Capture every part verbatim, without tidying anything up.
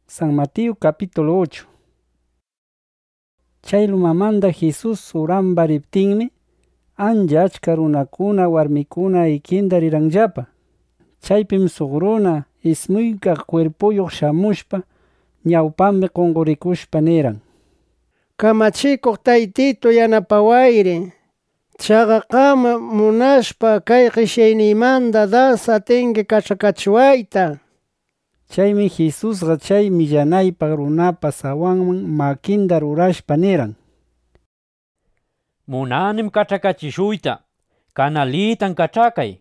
San Mateo capítulo ocho. Chay lumamanda Jesus uramba riptinmi anja achka runakuna warmikuna ikinda riranllapa. Chaypim suq runa ismuyqa cuerpuyuq shamushpa ñawpambi qunqurikushpa niran: Kamachikuq taytito yanapawayri, chaqa qam munashpa kay qishyaynimanta das atinki kachakachiwayta. Chaymi Jesusqa chay millanaypaq runapa sawanman makinda rurashpa niran: Munanim kachakachishuyta, kanalitan kachakay.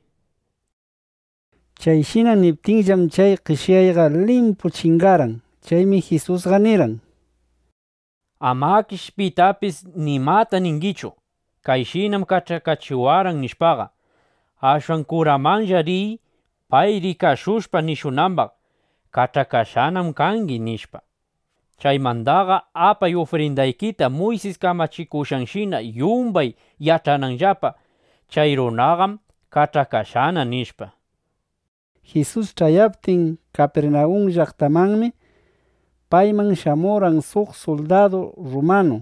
Chayshina niptinllam chay qishyayqa limpu chingaran. Chaymi Jesusqa niran: Amakish pitapis nimata ningichu, kayshinam kachakachiwaran nishpaqa. Ashwan kuramanja riy, pay rikashushpa nishunambaq, kachakashanam kangi nishpa. Chaymandaqa apay ofrendaykita Moises kamachikushanshina yumbay yachananllapa, chay runaqam kachakashana nishpa. Jesus chayaptin Capernaum llaqtamanmi payman shamuran suq soldado romano.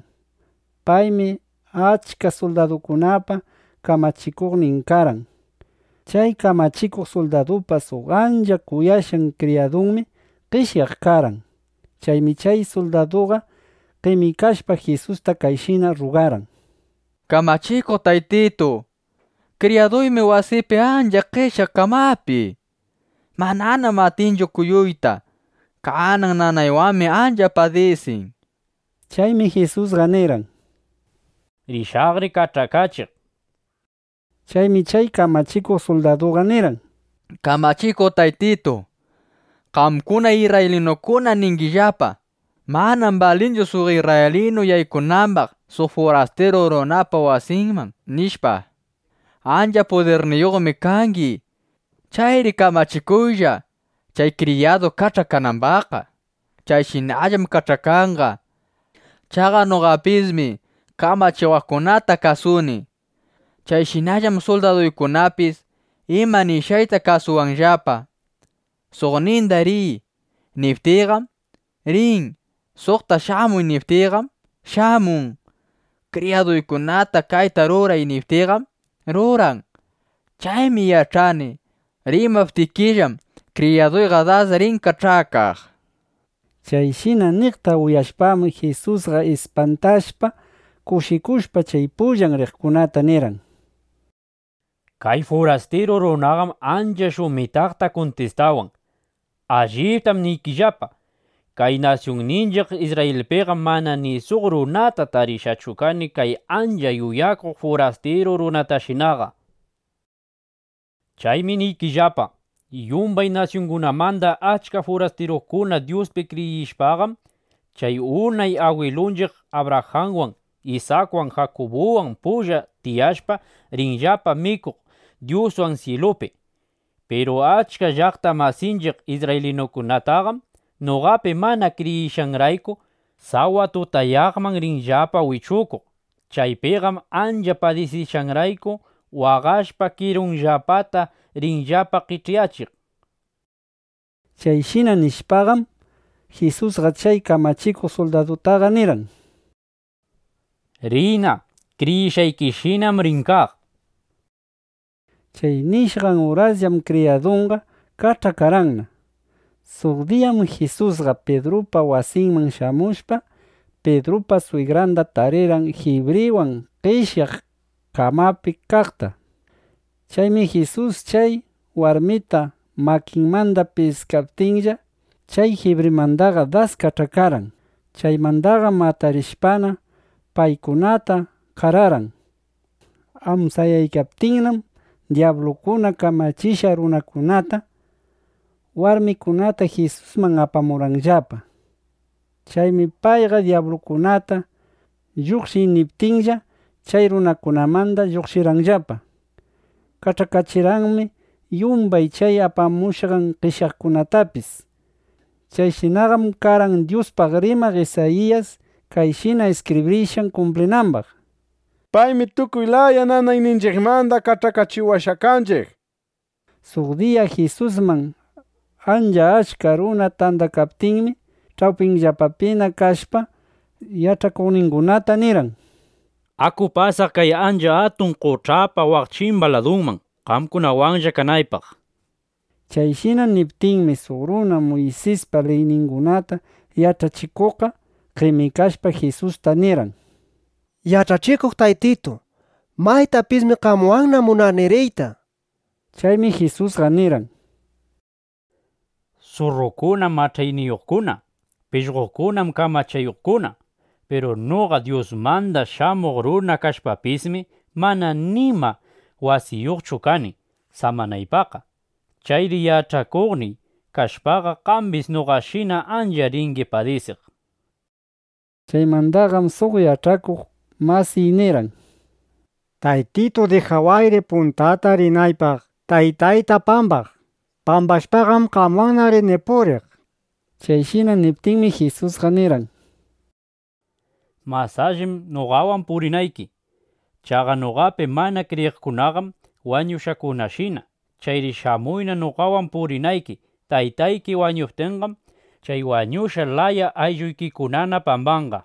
Paymi achka soldadukunapa kamachikuqnin karan. Chay kamachikuq soldadupa suq anja kuyashan criadunmi qishyaq karan. Chaymi chay soldaduqa qimikashpa Jesusta kayshina rugaran: Kamachikuq taytito, criaduymi wasipi anja qishyaq kamapi. Mananam atinchu kuyuyta, kanan nanaywanmi anja padesin. Chaymi Jesusqa niran: Rishaqri kachakachiq. Chaymi chay kamachikuq soldaduqa niran: Kamachikuq taytito, qamkuna israelinukuna ninkillapa, manam balinchu suq israelino yaykunambaq suq forastero runapa wasinman nishpa. Anja poderniyuqmi kanki. Chayri kamachikuylla chay criado kachakanambaqqa. Chayshinallam kachakanqa. Chaqa nuqapismi kamachiwaqkunata kasuni. Chayshinallam soldaduykunapis ima nishayta kasuwanllapa. Suqninda riy niptiqam rin, suqta shamuy niptiqam shamun. Criaduykunata kayta ruray niptiqam ruran. Chaymi yachani, rimaptikillam criaduyqa das rin kachakaq. Chayshina niqta uyashpami Jesusqa espantashpa kushikushpa chay pullan riqkunata niran: Kay forastero runaqam anja shumitaqta contestawan. Alliptam niykillapa, kay nacionninchiq Israelpiqa mana ni suq runata tarishachu kani kay anja yuyakuq forastero runatashinaqa. Chaymi niykillapa, yumbay nacionkunamanta achka forasterokuna Diospi kriyishpaqam, chay unay awilunchiq Abrahamwan, Isaacwan, Jacobuwan pulla tiyashpa rinllapa mikuq Dioswan cielopi. Pero achka llaqta masinchiq israelinukunataqam noqapi mana kriyishanrayku sawa tutayaqman rinllapa wichukuq. Chaypiqam anja padisishanrayku waqashpa kirunllapata rinllapa qichyachiq. Chayshina nishpaqam Jesusqa chay kamachikuq soldadutaqa niran: Rina, kriyishaykishinam rinkaq. Chay nishqan horasllam criadunqa kachakaranna. Suq diyam Jesusqa Pedropa wasinman shamushpa Pedropa suegranta tariran Hebrewan qishyaq kamapi kaqta. Chaymi Jesus chay warmita makinmanta piskaptinlla chay Hebremantaqa das kachakaran. Chaymantaqa matarishpana paykunata qararan. Amsayaykaptinnam diablukuna kamachisha runakunata warmikunata Jesusman apamuranllapa. Chaymi payqa diablukunata lluqshiy niptinlla chay runakunamanta lluqshiranllapa. Kachakachiranmi yumbay chay apamushqan qishyaqkunatapis. Chayshinaqam karan Diospaq rimaq Isaías kayshina escribrishan cumplinanpaq: Paymi tukuy laya nanayninchikmanta kachakachiwasha kanchik. Suq diya Jesusman anja achka runa tantakaptinmi chawpinllapapina kashpa yachakuqninkunata niran: Aku pasaq kay ancha atun quchapa waq chimba ladunman qamkunawanlla kanaypaq. Chayshina niptinmi suq runa Moisespa leyninkunata yachachikuqqa qimikashpa Jesusta niran: Yachachikuq taytito, maytapismi qamwanna munani riyta. Chaymi Jesusqa niran: Surrukuna machayniyuqkuna, pishqukunam kamachayuqkuna, pero noqa Diosmanta shamuq runa kashpapismi mana nima wasiyuqchu kani samanaypaqa. Chayri yachakuqniy kashpaqa qambis noqashina ancha rinki padisiq. Chaymantaqam suq yachakuq masiy niran: Taytito dejawayri puntata rinaypaq taytayta pampaq. Pampashpaqam qamwanna rini puriq. Chayshina niptinmi Jesusqa niran: Mas allim noqawan purinayki. Chaqa noqapi mana kriyiqkunaqam wañushakunashina. Chayri shamuyna noqawan purinayki taytayki wañuptinqam chay wañusha laya aylluykikunana pampanqa.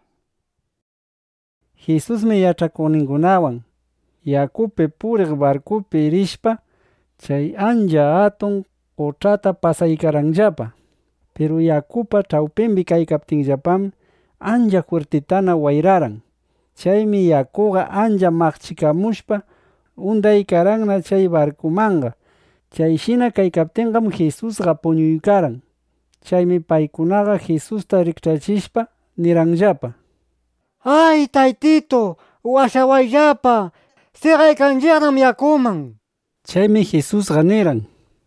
Jesusmi yachakuqninkunawan yakupi puriq barcupi rishpa chay ancha atun quchata pasaykaranllapa. Pero yakupa chawpinpi kaykaptinllapam ancha fuertitana wayraran. Chaymi yakuqa ancha maqchikamushpa undaykaranna chay barcumanqa. Chayshina kaykaptinqam Jesusqa puñuykaran. Chaymi paykunaqa Jesusta rikchachishpa niranllapa: Ay, taytito, washawayllapa, siqaykanchiknam yakuman. Chaymi Jesusqa niran: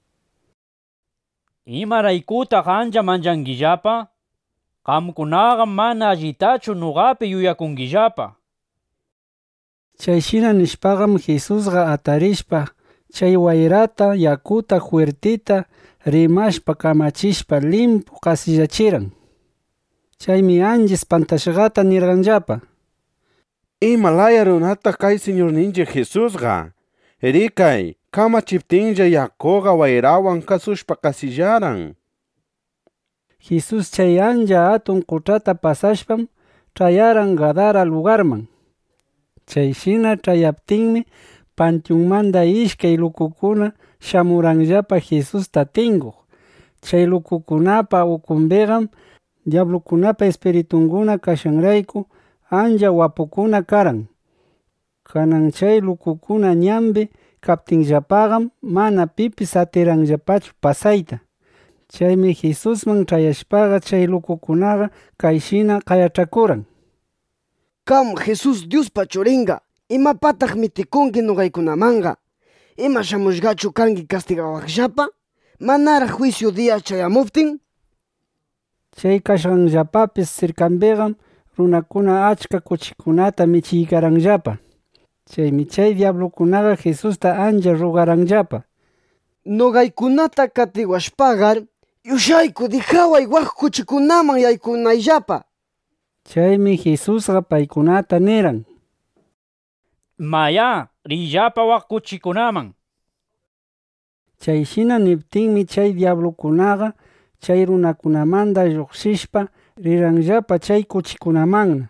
Imaraykutaq ancha manchankillapa? Qamkunaqa mana allitachu noqapi yuyakunkillapa. Chayshina nishpaqam Jesusqa atarishpa chay wayrata yakuta fuertita rimashpa kamachishpa limpu qasillachiran. Chaymi ancha espantashqata nirqanllapa: Imalaya runata kay Señorninchik Jesusqa. Rikay, kamachiptinlla yakuqa wayrawan kasushpa qasillaran. Jesus chay ancha atun quchata pasashpam chayaran Gadara lugarman. Chayshina chayaptinmi panteonmanta ishkay lukukuna shamuranllapa Jesusta tinkuq. Chay lukukunapa ukunpiqam diablokunapa espiritunkuna kashanrayku ancha wapukuna karan. Kanan chay lukukuna ñanpi kaptinllapaqam mana pipis atiranllapachu pasayta. Chaymi Jesusman chayashpaqa chay lukukunaqa kayshina qayachakuran: Qam Jesus Diospa churinqa, imapataq mitikunki nuqaykunamanqa? Ima shamushqachu kanki castigawaqllapa? Manaraq juicio dia chayamuptin? Chay kashanllapapis cercanpiqam runakuna achka kuchikunata michiykaranllapa. Chaymi chay diablokunaqa Jesusta ancha rugaranllapa: Nuqaykunata katiwashpagar yushayku dijaway waq kuchikunaman yaykunayllapa. Chaymi Jesusqa paykunata niran: Maya, riyllapa waq kuchikunaman. Chayshina niptinmi chay diablokunaqa chay runakunamanta lluqshishpa riranllapa chay kuchikunamanna.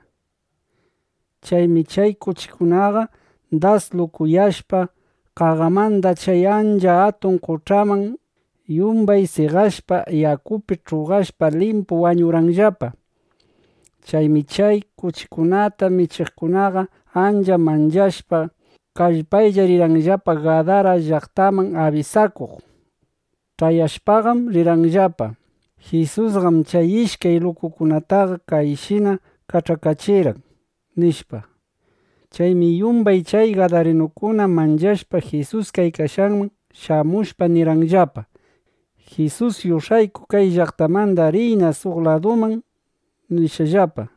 Chaymi chay kuchikunaqa das lukuyashpa qaqamanta chay ancha atun quchaman yumbay siqashpa yakupi ch'uqashpa limpu wañuranllapa. Chaymi chay kuchikunata michiqkunaqa ancha manchashpa kallpaylla riranllapa Gadara llaqtaman abisakuq. Chayashpaqam riranllapa. Jesusqam chay ishkay lukukunataqa kayshina kachakachiran nishpa. Chaymi yumbay chay gadarinukuna manchashpa Jesus kaykashanman shamushpa niranllapa: Jesus yushayku kay llaqtamanta riyna suq laduman nishallapa.